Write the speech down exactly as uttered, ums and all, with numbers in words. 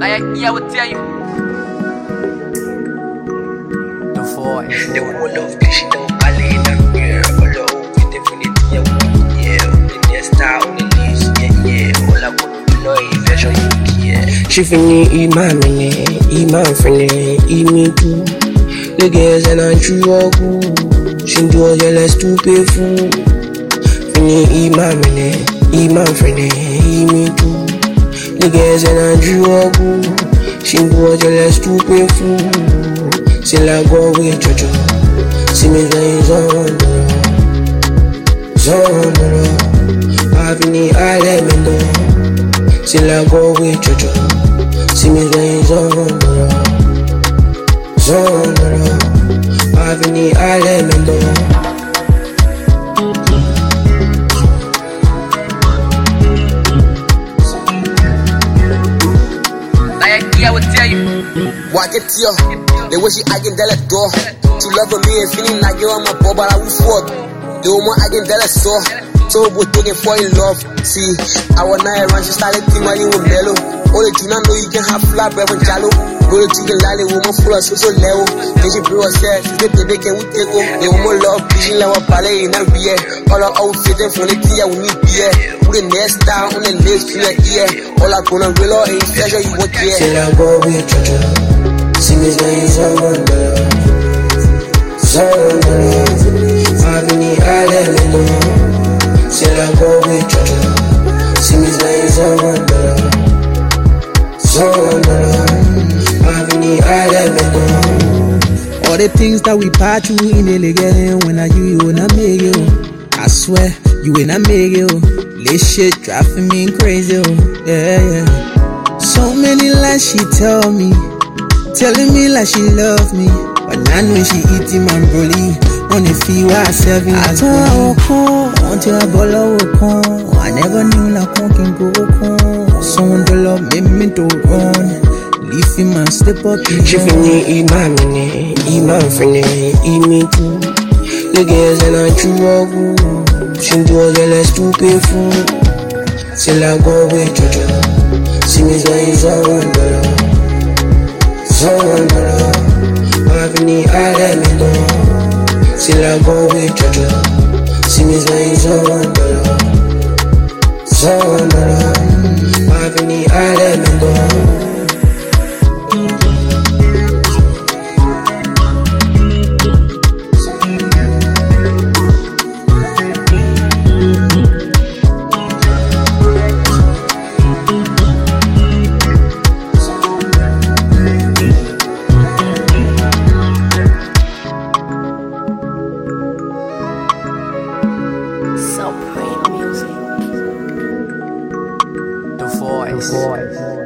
I, yeah, I would tell you. The voice. The whole of Krishna Valley in the year. All over the infinity, yeah. The next star on the list, yeah, yeah. All I want to know is version, yeah. She fini imam ne, imam fini imi tu. The girls and I chew your good. She do all your less to pay fool. Fini imam ne, imam fini imi tu. The girls and I chew your good. She do all your less to pay fool. She like go with Jojo. See me guys on the road, on the road. I've been island, she like go with Jojo. See me guys on the road, on the road. I've been island, I, yeah, I would tell you. What get you? The way she I can tell it door. To love me and feeling like you're on my ball, but I will fuck. The woman I can tell it so. So we're taking for in love. See, I was not around, she started thinking while you were mellow. Only do not know you can have flat bread with Jalo. Go to the line, the woman full of social level. Then she blew herself, she said, baby, can we take home? The woman love, vision level, ballet in a beer. All our outfit and from the tea, we need beer. Put the next down on the list, feel the ear. All I gonna real or ain't pleasure, you work here. Till I go with Jojo. See me guys on the road, on the road. I've been island, till I go with Jojo. See me guys on the road, on the road. I've been island. All the things that we pass through in the again. When I you, you and I make you. I swear, you and I make you. This shit driving me crazy. Yeah, yeah. So many lies she tell me, telling me like she love me, but now when she eating my broly, on the feel why I serving I told her come until I ball come. I never knew like one can go come. Someone to love me, me to run. Leave him and step up. She fini imam ne, imam fini imi tu. The girls and I chew your good. She do all your less to pay fool. Till I go with Jojo. See me guys on the road, on the road. I've been island, till I go with Jojo. See me guys on the road, on the road. I've been island. Supreme music. The voice. The voice.